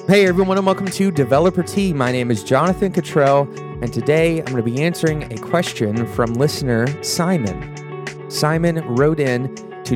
Hey everyone, and welcome to Developer Tea. My name is Jonathan Cottrell, and today I'm going to be answering a question from listener Simon. Simon wrote in to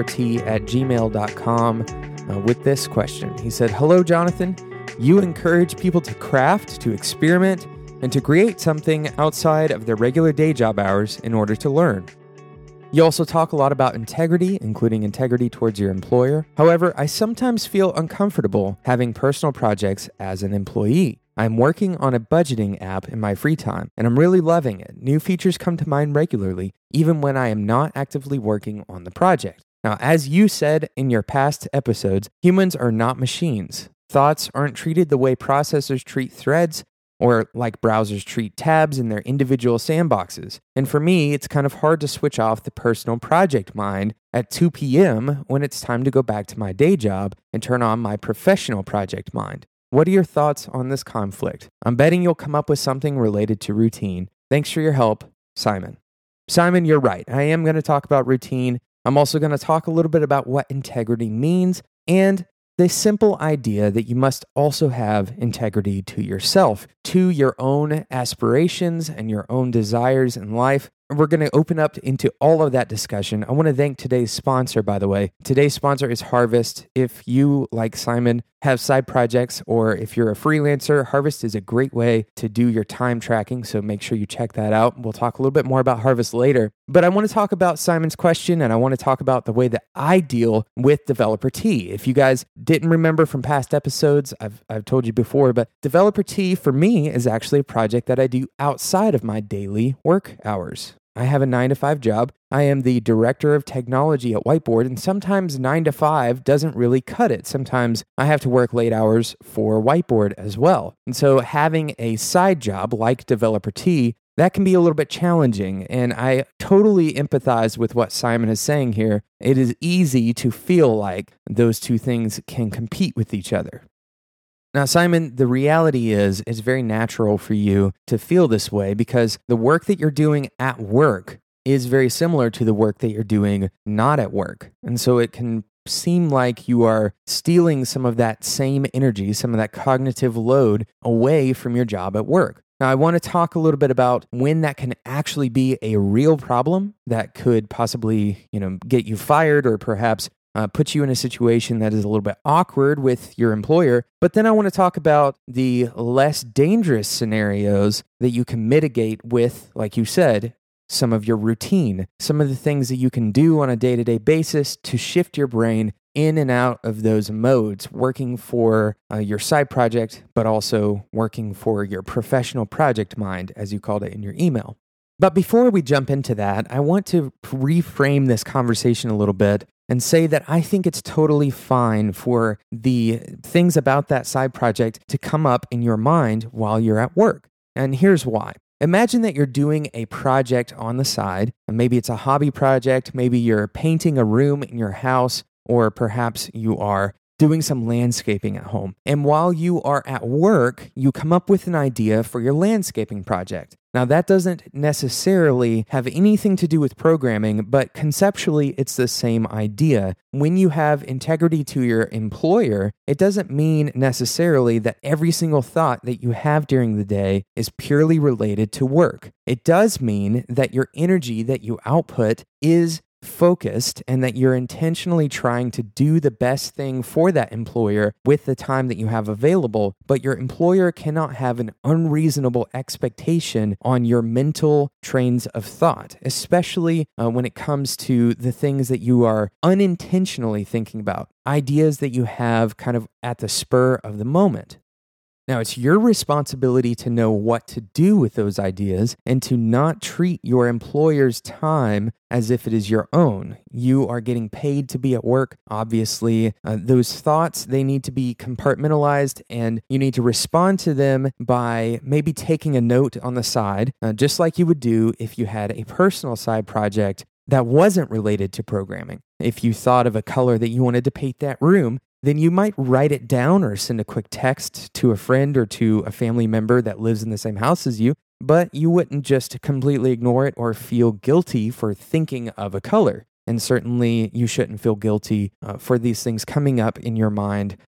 developertea@gmail.com with this question. He said, "Hello, Jonathan. You encourage people to craft, to experiment, and to create something outside of their regular day job hours in order to learn. You also talk a lot about integrity, including integrity towards your employer. However, I sometimes feel uncomfortable having personal projects as an employee. I'm working on a budgeting app in my free time, and I'm really loving it. New features come to mind regularly, even when I am not actively working on the project. Now, as you said in your past episodes, humans are not machines. Thoughts aren't treated the way processors treat threads, or like browsers treat tabs in their individual sandboxes. And for me, it's kind of hard to switch off the personal project mind at 2 p.m. when it's time to go back to my day job and turn on my professional project mind. What are your thoughts on this conflict? I'm betting you'll come up with something related to routine. Thanks for your help, Simon." Simon, you're right. I am going to talk about routine. I'm also going to talk a little bit about what integrity means and the simple idea that you must also have integrity to yourself, to your own aspirations and your own desires in life. We're going to open up into all of that discussion. I want to thank today's sponsor, by the way. Today's sponsor is Harvest. If you, like Simon, have side projects, or if you're a freelancer, Harvest is a great way to do your time tracking, so make sure you check that out. We'll talk a little bit more about Harvest later. But I want to talk about Simon's question, and I want to talk about the way that I deal with Developer Tea. If you guys didn't remember from past episodes, I've told you before, but Developer Tea for me is actually a project that I do outside of my daily work hours. I have a 9-to-5 job. I am the director of technology at Whiteboard, and sometimes 9 to 5 doesn't really cut it. Sometimes I have to work late hours for Whiteboard as well. And so having a side job like Developer Tea, that can be a little bit challenging, and I totally empathize with what Simon is saying here. It is easy to feel like those two things can compete with each other. Now, Simon, the reality is it's very natural for you to feel this way because the work that you're doing at work is very similar to the work that you're doing not at work. And so it can seem like you are stealing some of that same energy, some of that cognitive load away from your job at work. Now, I want to talk a little bit about when that can actually be a real problem that could possibly, get you fired or perhaps put you in a situation that is a little bit awkward with your employer. But then I want to talk about the less dangerous scenarios that you can mitigate with, like you said, some of your routine, some of the things that you can do on a day-to-day basis to shift your brain in and out of those modes, working for your side project, but also working for your professional project mind, as you called it in your email. But before we jump into that, I want to reframe this conversation a little bit and say that I think it's totally fine for the things about that side project to come up in your mind while you're at work. And here's why. Imagine that you're doing a project on the side, and maybe it's a hobby project, maybe you're painting a room in your house, or perhaps you are doing some landscaping at home. And while you are at work, you come up with an idea for your landscaping project. Now, that doesn't necessarily have anything to do with programming, but conceptually, it's the same idea. When you have integrity to your employer, it doesn't mean necessarily that every single thought that you have during the day is purely related to work. It does mean that your energy that you output is focused and that you're intentionally trying to do the best thing for that employer with the time that you have available, but your employer cannot have an unreasonable expectation on your mental trains of thought, especially when it comes to the things that you are unintentionally thinking about, ideas that you have kind of at the spur of the moment. Now, it's your responsibility to know what to do with those ideas and to not treat your employer's time as if it is your own. You are getting paid to be at work. Obviously, those thoughts, they need to be compartmentalized, and you need to respond to them by maybe taking a note on the side, just like you would do if you had a personal side project that wasn't related to programming. If you thought of a color that you wanted to paint that room, then you might write it down or send a quick text to a friend or to a family member that lives in the same house as you, but you wouldn't just completely ignore it or feel guilty for thinking of a color. And certainly you shouldn't feel guilty for these things coming up in your mind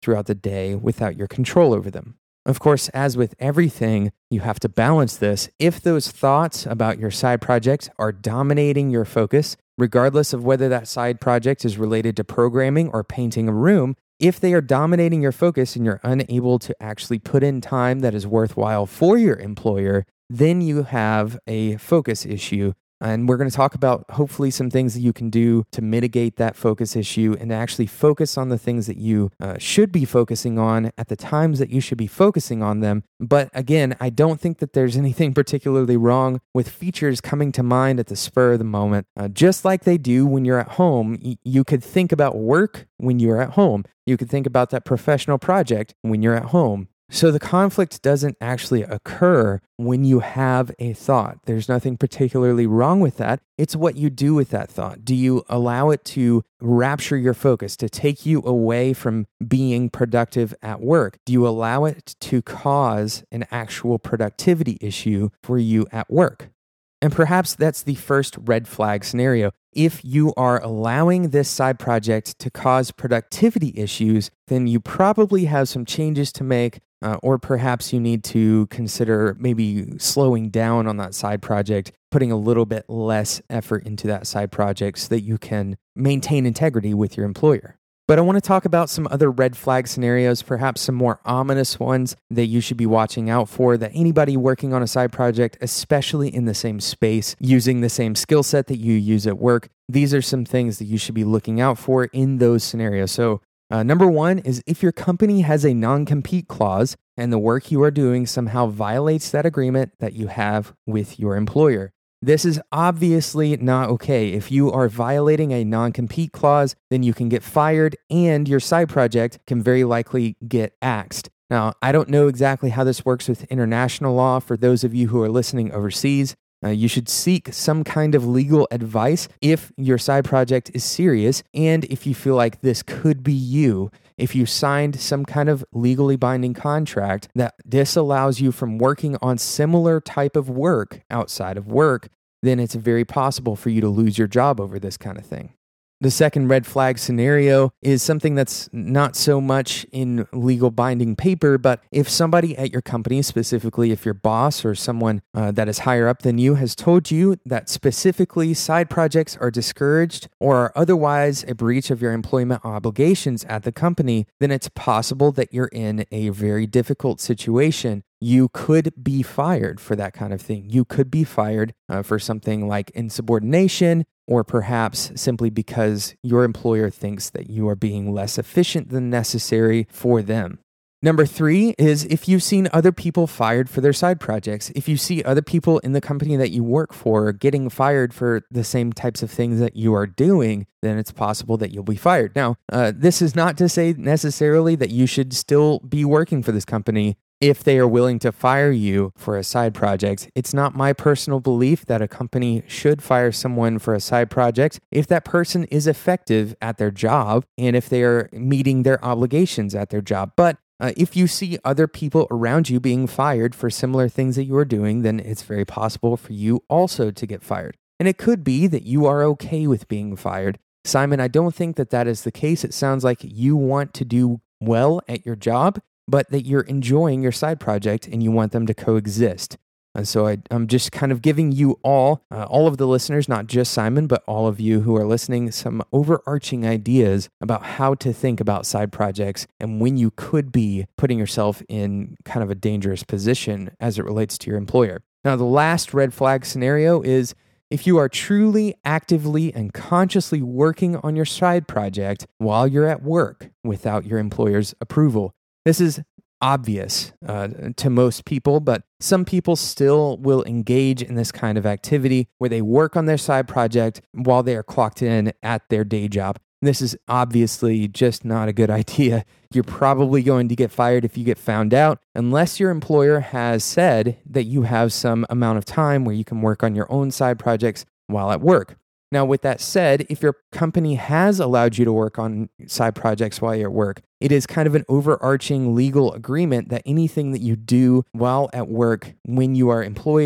throughout the day without your control over them. Of course, as with everything, you have to balance this. If those thoughts about your side project are dominating your focus, regardless of whether that side project is related to programming or painting a room, if they are dominating your focus and you're unable to actually put in time that is worthwhile for your employer, then you have a focus issue. And we're going to talk about hopefully some things that you can do to mitigate that focus issue and to actually focus on the things that you should be focusing on at the times that you should be focusing on them. But again, I don't think that there's anything particularly wrong with features coming to mind at the spur of the moment. Just like they do when you're at home, you could think about work when you're at home. You could think about that professional project when you're at home. So the conflict doesn't actually occur when you have a thought. There's nothing particularly wrong with that. It's what you do with that thought. Do you allow it to rapture your focus, to take you away from being productive at work? Do you allow it to cause an actual productivity issue for you at work? And perhaps that's the first red flag scenario. If you are allowing this side project to cause productivity issues, then you probably have some changes to make, or perhaps you need to consider maybe slowing down on that side project, putting a little bit less effort into that side project so that you can maintain integrity with your employer. But I want to talk about some other red flag scenarios, perhaps some more ominous ones that you should be watching out for, that anybody working on a side project, especially in the same space, using the same skill set that you use at work, these are some things that you should be looking out for in those scenarios. So number one is if your company has a non-compete clause and the work you are doing somehow violates that agreement that you have with your employer. This is obviously not okay. If you are violating a non-compete clause, then you can get fired and your side project can very likely get axed. Now, I don't know exactly how this works with international law. For those of you who are listening overseas, you should seek some kind of legal advice if your side project is serious and if you feel like this could be you. If you signed some kind of legally binding contract that disallows you from working on similar type of work outside of work, then it's very possible for you to lose your job over this kind of thing. The second red flag scenario is something that's not so much in legal binding paper, but if somebody at your company, specifically if your boss or someone that is higher up than you has told you that specifically side projects are discouraged or are otherwise a breach of your employment obligations at the company, then it's possible that you're in a very difficult situation. You could be fired for that kind of thing. You could be fired for something like insubordination, or perhaps simply because your employer thinks that you are being less efficient than necessary for them. Number three is if you've seen other people fired for their side projects. If you see other people in the company that you work for getting fired for the same types of things that you are doing, then it's possible that you'll be fired. Now, this is not to say necessarily that you should still be working for this company if they are willing to fire you for a side project. It's not my personal belief that a company should fire someone for a side project if that person is effective at their job and if they are meeting their obligations at their job. But if you see other people around you being fired for similar things that you are doing, then it's very possible for you also to get fired. And it could be that you are okay with being fired. Simon, I don't think that that is the case. It sounds like you want to do well at your job, but that you're enjoying your side project and you want them to coexist. And so I'm just kind of giving you all of the listeners, not just Simon, but all of you who are listening, some overarching ideas about how to think about side projects and when you could be putting yourself in kind of a dangerous position as it relates to your employer. Now, the last red flag scenario is if you are truly, actively, and consciously working on your side project while you're at work without your employer's approval. This is obvious to most people, but some people still will engage in this kind of activity where they work on their side project while they are clocked in at their day job. This is obviously just not a good idea. You're probably going to get fired if you get found out, unless your employer has said that you have some amount of time where you can work on your own side projects while at work. Now, with that said, if your company has allowed you to work on side projects while you're at work, it is kind of an overarching legal agreement that anything that you do while at work when you are employed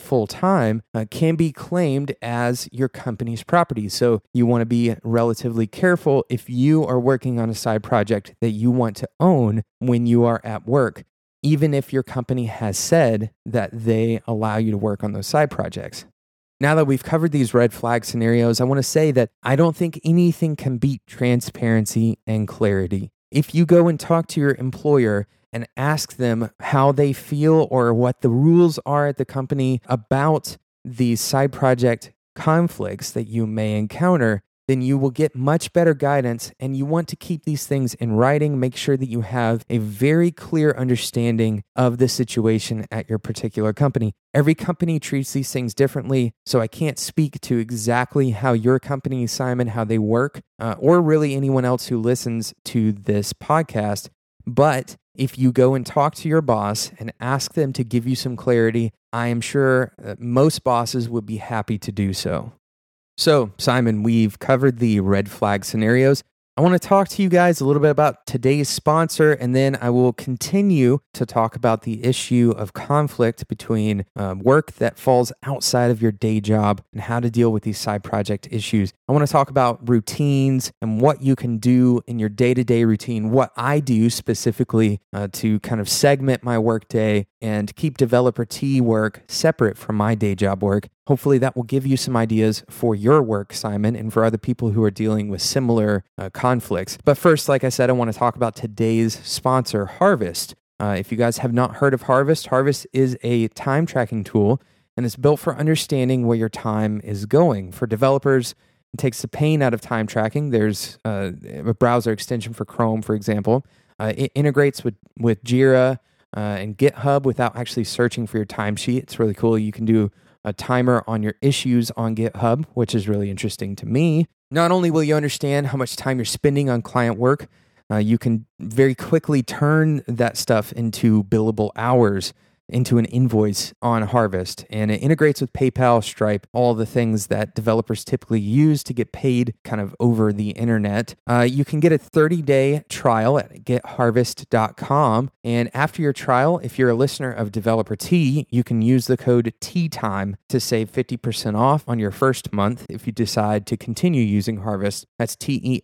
full time can be claimed as your company's property. So you want to be relatively careful if you are working on a side project that you want to own when you are at work, even if your company has said that they allow you to work on those side projects. Now that we've covered these red flag scenarios, I want to say that I don't think anything can beat transparency and clarity. If you go and talk to your employer and ask them how they feel or what the rules are at the company about these side project conflicts that you may encounter, then you will get much better guidance, and you want to keep these things in writing. Make sure that you have a very clear understanding of the situation at your particular company. Every company treats these things differently, so I can't speak to exactly how your company, Simon, how they work, or really anyone else who listens to this podcast. But if you go and talk to your boss and ask them to give you some clarity, I am sure most bosses would be happy to do so. So, Simon, we've covered the red flag scenarios. I want to talk to you guys a little bit about today's sponsor, and then I will continue to talk about the issue of conflict between work that falls outside of your day job and how to deal with these side project issues. I want to talk about routines and what you can do in your day-to-day routine, what I do specifically to kind of segment my workday and keep Developer T work separate from my day job work. Hopefully that will give you some ideas for your work, Simon, and for other people who are dealing with similar conflicts. But first, like I said, I want to talk about today's sponsor, Harvest. If you guys have not heard of Harvest, Harvest is a time tracking tool, and it's built for understanding where your time is going. For developers, it takes the pain out of time tracking. There's a browser extension for Chrome, for example. It integrates with Jira and GitHub without actually searching for your timesheet. It's really cool. You can do a timer on your issues on GitHub, which is really interesting to me. Not only will you understand how much time you're spending on client work, you can very quickly turn that stuff into billable hours, into an invoice on Harvest. And it integrates with PayPal, Stripe, all the things that developers typically use to get paid kind of over the internet. You can get a 30-day trial at getharvest.com. And after your trial, if you're a listener of Developer T, you can use the code TEATIME to save 50% off on your first month if you decide to continue using Harvest. That's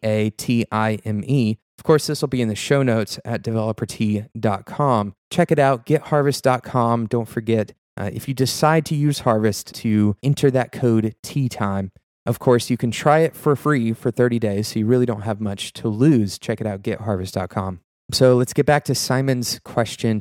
TEATIME. Of course, this will be in the show notes at developerT.com. Check it out, getharvest.com. Don't forget, if you decide to use Harvest, to enter that code TEATIME. Of course, you can try it for free for 30 days, so you really don't have much to lose. Check it out, getharvest.com. So let's get back to Simon's question.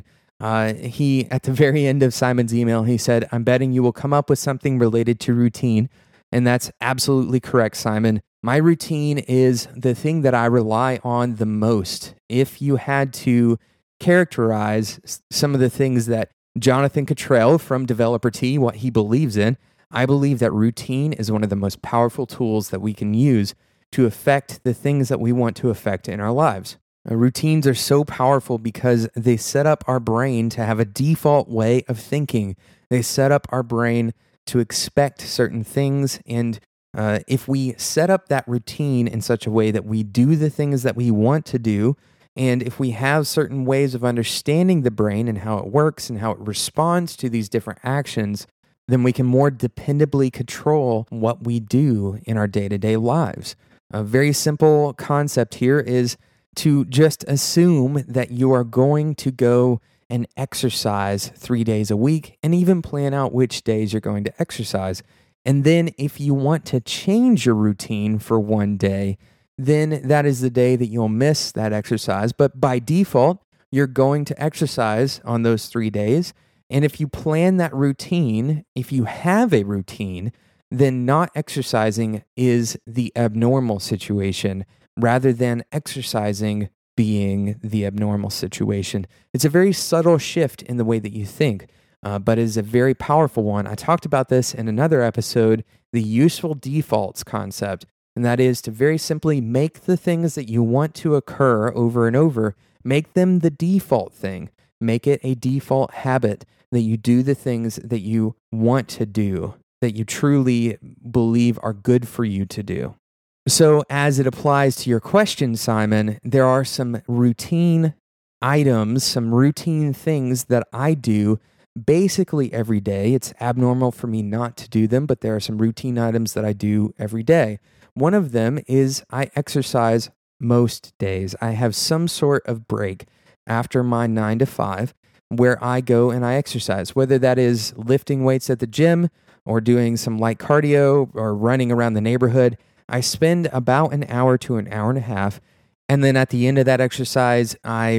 He, at the very end of Simon's email, he said, "I'm betting you will come up with something related to routine." And that's absolutely correct, Simon. My routine is the thing that I rely on the most. If you had to characterize some of the things that Jonathan Cottrell from Developer T, what he believes in, I believe that routine is one of the most powerful tools that we can use to affect the things that we want to affect in our lives. Routines are so powerful because they set up our brain to have a default way of thinking. They set up our brain to expect certain things, and if we set up that routine in such a way that we do the things that we want to do, and if we have certain ways of understanding the brain and how it works and how it responds to these different actions, then we can more dependably control what we do in our day-to-day lives. A very simple concept here is to just assume that you are going to go and exercise 3 days a week, and even plan out which days you're going to exercise. And then if you want to change your routine for one day, then that is the day that you'll miss that exercise. But by default, you're going to exercise on those 3 days. And if you plan that routine, if you have a routine, then not exercising is the abnormal situation rather than exercising being the abnormal situation. It's a very subtle shift in the way that you think, but it is a very powerful one. I talked about this in another episode, the useful defaults concept, and that is to very simply make the things that you want to occur over and over, make them the default thing. Make it a default habit that you do the things that you want to do, that you truly believe are good for you to do. So as it applies to your question, Simon, there are some routine items, some routine things that I do basically every day. It's abnormal for me not to do them, but there are some routine items that I do every day. One of them is I exercise most days. I have some sort of break after my 9 to 5 where I go and I exercise, whether that is lifting weights at the gym or doing some light cardio or running around the neighborhood. I spend about an hour to an hour and a half. And then at the end of that exercise,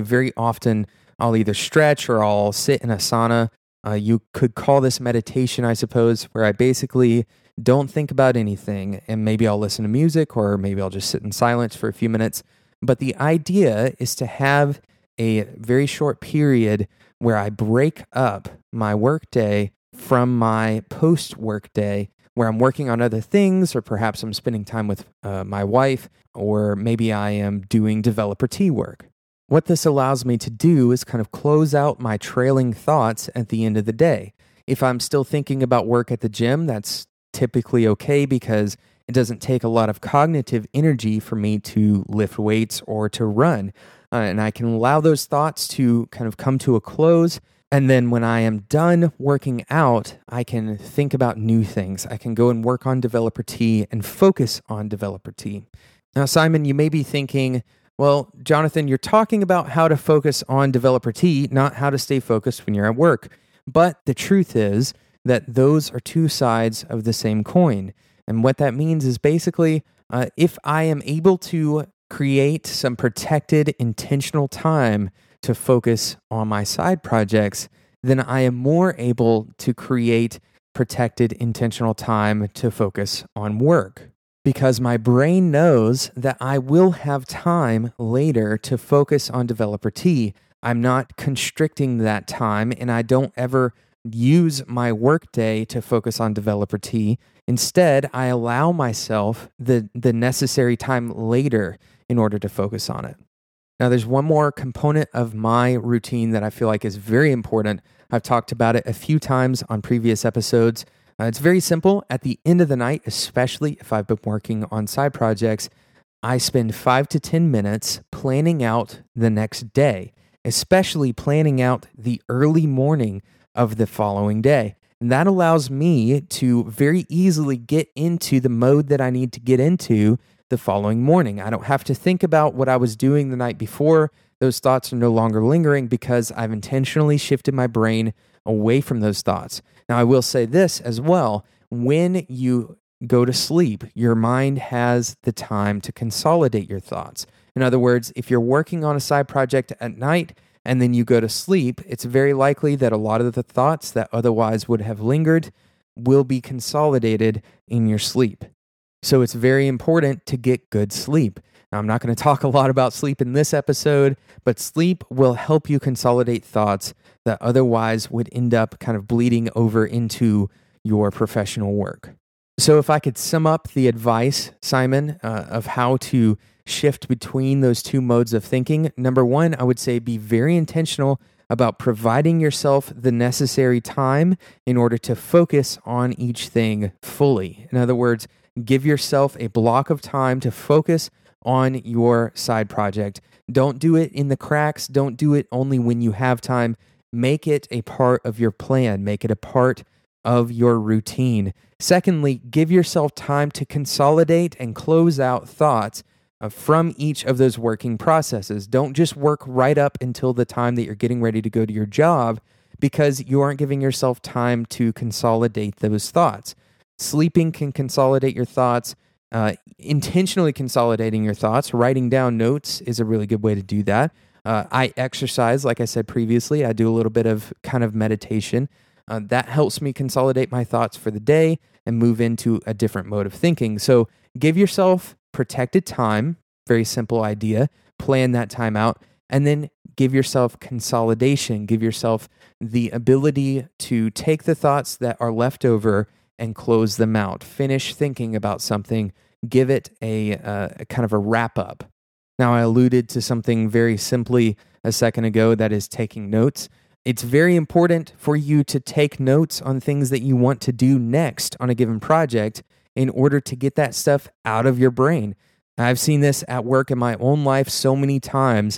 I'll either stretch or I'll sit in a sauna. You could call this meditation, I suppose, where I basically don't think about anything, and maybe I'll listen to music or maybe I'll just sit in silence for a few minutes. But the idea is to have a very short period where I break up my workday from my post-work day, where I'm working on other things, or perhaps I'm spending time with my wife, or maybe I am doing developer T work. What this allows me to do is kind of close out my trailing thoughts at the end of the day. If I'm still thinking about work at the gym, that's typically okay because it doesn't take a lot of cognitive energy for me to lift weights or to run. And I can allow those thoughts to kind of come to a close. And then when I am done working out, I can think about new things. I can go and work on developer T and focus on developer T. Now, Simon, you may be thinking, well, Jonathan, you're talking about how to focus on developer T, not how to stay focused when you're at work. But the truth is that those are two sides of the same coin. And what that means is basically, if I am able to create some protected, intentional time to focus on my side projects, then I am more able to create protected, intentional time to focus on work. Because my brain knows that I will have time later to focus on developer T. I'm not constricting that time, and I don't ever use my workday to focus on developer T. Instead, I allow myself the necessary time later in order to focus on it. Now, there's one more component of my routine that I feel like is very important. I've talked about it a few times on previous episodes. It's very simple. At the end of the night, especially if I've been working on side projects, I spend 5 to 10 minutes planning out the next day, especially planning out the early morning of the following day. And that allows me to very easily get into the mode that I need to get into the following morning. I don't have to think about what I was doing the night before. Those thoughts are no longer lingering because I've intentionally shifted my brain away from those thoughts. Now, I will say this as well. When you go to sleep, your mind has the time to consolidate your thoughts. In other words, if you're working on a side project at night and then you go to sleep, it's very likely that a lot of the thoughts that otherwise would have lingered will be consolidated in your sleep. So it's very important to get good sleep. Now, I'm not going to talk a lot about sleep in this episode, but sleep will help you consolidate thoughts that otherwise would end up kind of bleeding over into your professional work. So if I could sum up the advice, Simon, of how to shift between those two modes of thinking, number one, I would say be very intentional about providing yourself the necessary time in order to focus on each thing fully. In other words, give yourself a block of time to focus on your side project. Don't do it in the cracks. Don't do it only when you have time. Make it a part of your plan. Make it a part of your routine. Secondly, give yourself time to consolidate and close out thoughts from each of those working processes. Don't just work right up until the time that you're getting ready to go to your job because you aren't giving yourself time to consolidate those thoughts. Sleeping can consolidate your thoughts. Intentionally consolidating your thoughts, writing down notes is a really good way to do that. I exercise, like I said previously. I do a little bit of kind of meditation. That helps me consolidate my thoughts for the day and move into a different mode of thinking. So give yourself protected time, very simple idea. Plan that time out, and then give yourself consolidation. Give yourself the ability to take the thoughts that are left over and close them out. Finish thinking about something. Give it a kind of a wrap up. Now, I alluded to something very simply a second ago, that is taking notes. It's very important for you to take notes on things that you want to do next on a given project in order to get that stuff out of your brain. I've seen this at work in my own life so many times.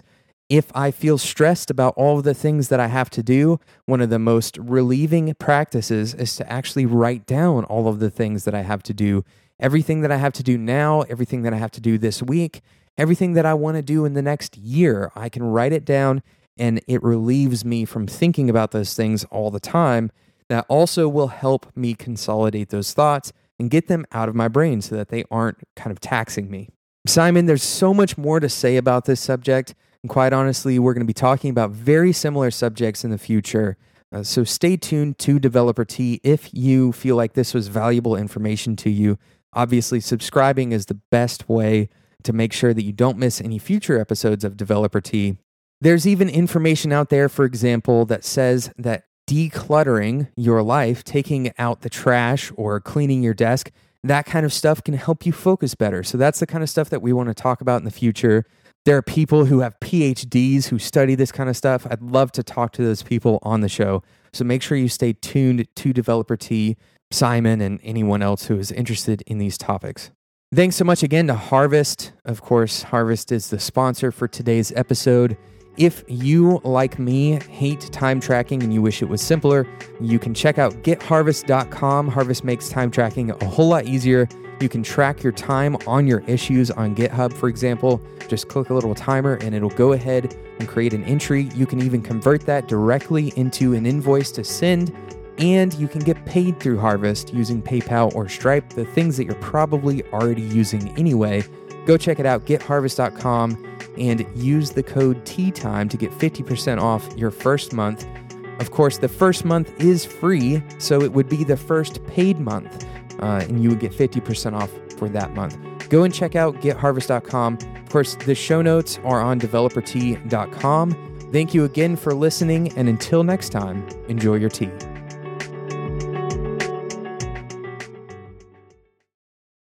If I feel stressed about all of the things that I have to do, one of the most relieving practices is to actually write down all of the things that I have to do. Everything that I have to do now, everything that I have to do this week, everything that I want to do in the next year, I can write it down, and it relieves me from thinking about those things all the time. That also will help me consolidate those thoughts and get them out of my brain so that they aren't kind of taxing me. Simon, there's so much more to say about this subject. And quite honestly, we're going to be talking about very similar subjects in the future. So stay tuned to Developer Tea if you feel like this was valuable information to you. Obviously, subscribing is the best way to make sure that you don't miss any future episodes of Developer Tea. There's even information out there, for example, that says that decluttering your life, taking out the trash or cleaning your desk, that kind of stuff can help you focus better. So that's the kind of stuff that we want to talk about in the future. There are people who have PhDs who study this kind of stuff. I'd love to talk to those people on the show. So make sure you stay tuned to Developer Tea, Simon, and anyone else who is interested in these topics. Thanks so much again to Harvest. Of course, Harvest is the sponsor for today's episode. If you, like me, hate time tracking and you wish it was simpler, you can check out getharvest.com. Harvest makes time tracking a whole lot easier. You can track your time on your issues on GitHub, for example. Just click a little timer and it'll go ahead and create an entry. You can even convert that directly into an invoice to send, and you can get paid through Harvest using PayPal or Stripe, the things that you're probably already using anyway. Go check it out, getharvest.com, and use the code TEATIME to get 50% off your first month. Of course, the first month is free, so it would be the first paid month, and you would get 50% off for that month. Go and check out getharvest.com. Of course, the show notes are on developertea.com. Thank you again for listening, and until next time, enjoy your tea.